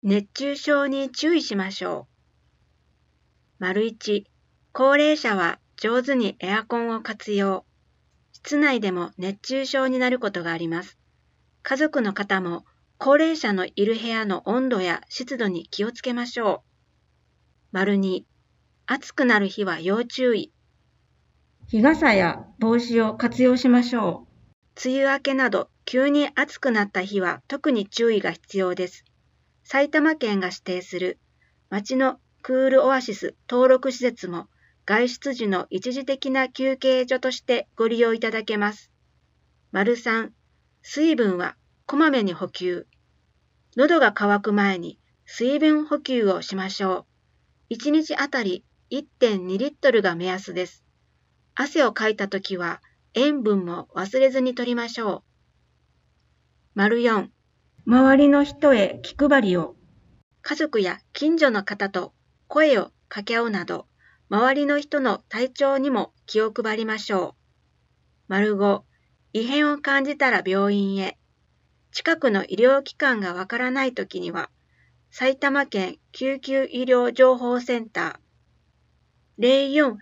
熱中症に注意しましょう。1、高齢者は上手にエアコンを活用。室内でも熱中症になることがあります。家族の方も高齢者のいる部屋の温度や湿度に気をつけましょう。2、暑くなる日は要注意。日傘や帽子を活用しましょう。梅雨明けなど急に暑くなった日は特に注意が必要です。埼玉県が指定する町のクールオアシス登録施設も外出時の一時的な休憩所としてご利用いただけます。3、水分はこまめに補給。喉が渇く前に水分補給をしましょう。1日あたり 1.2 リットルが目安です。汗をかいたときは塩分も忘れずに取りましょう。4、周りの人へ気配りを。家族や近所の方と声を掛け合うなど、周りの人の体調にも気を配りましょう。5、異変を感じたら病院へ。近くの医療機関がわからないときには、埼玉県救急医療情報センター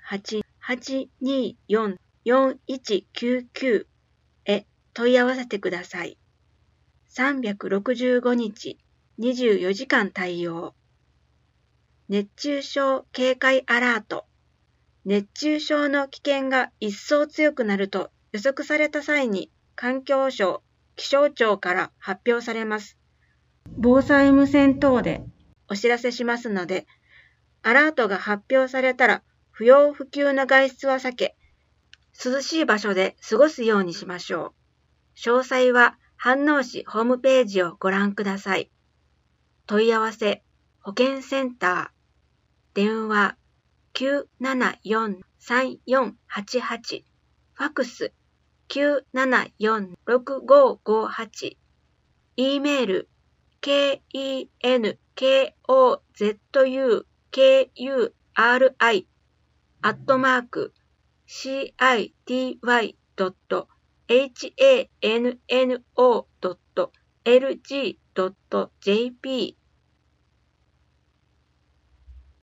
048-824-4199 へ問い合わせてください。365日24時間対応。熱中症警戒アラート。熱中症の危険が一層強くなると予測された際に環境省、気象庁から発表されます。防災無線等でお知らせしますので、アラートが発表されたら不要不急の外出は避け、涼しい場所で過ごすようにしましょう。詳細は飯能市ホームページをご覧ください。問い合わせ、保健センター、電話 974-3488、ファクス 974-6558、E メール kenkozuri@city.hanno.lg.jp